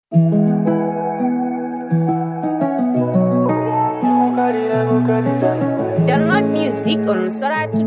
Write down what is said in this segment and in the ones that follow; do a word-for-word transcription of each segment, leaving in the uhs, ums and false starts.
Download music on Soratu.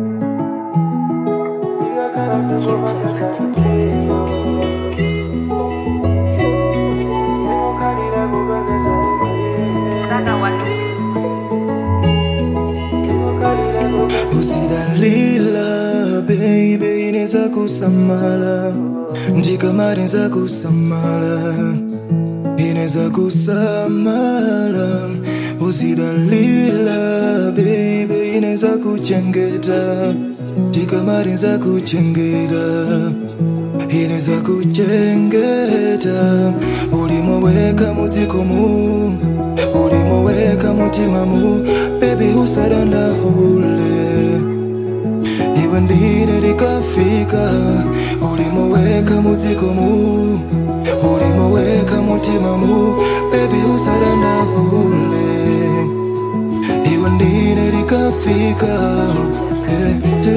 Usidalila baby, ineza kusamala ndikamari nza kusamala ineza kusamala. Usidalila baby, ineza kuchengeta ndikamari nza kuchengeta ineza kuchengeta. Ulimoweka muzikomu, ulimoweka mutimamu, baby usadanda hule iwe ndine likafika. Ulimoweka muzikomu, ulimoweka mutimamu, baby usadanda hule iwe ndine likafika. Hey,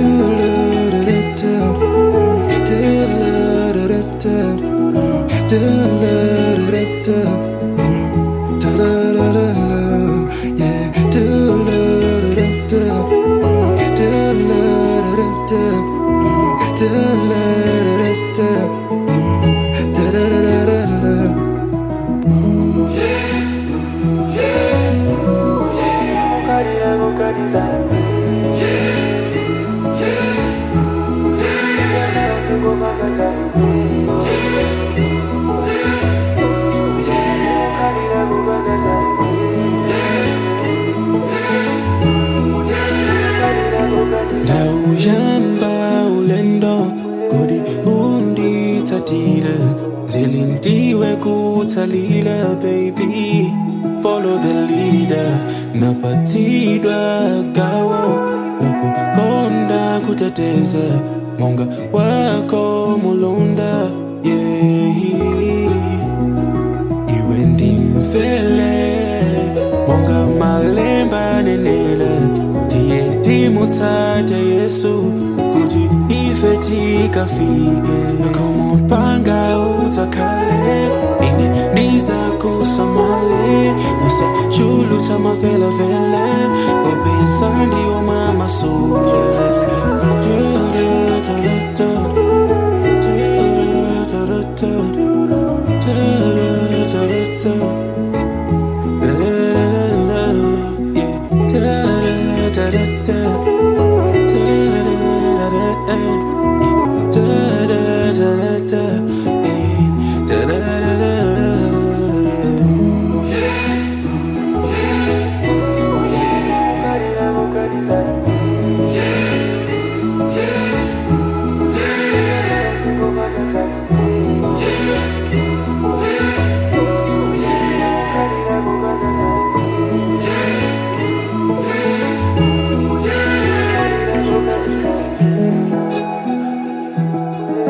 Daujamba ulendo kodi undi tatile zilindiwe kutalila baby. Follow the leader napatidwa gawo nakukonda kuteteza monga wako mulonda yeah. Iwe ndimfele monga malemba nenela tiye timutsate Yesu kuti ife tikafike. Kumupanga utakale ine niza kusamale usa chulu sama vela vela obesandi o mama sole.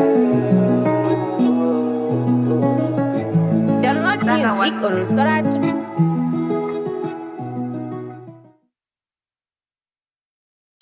Download music on Soratu.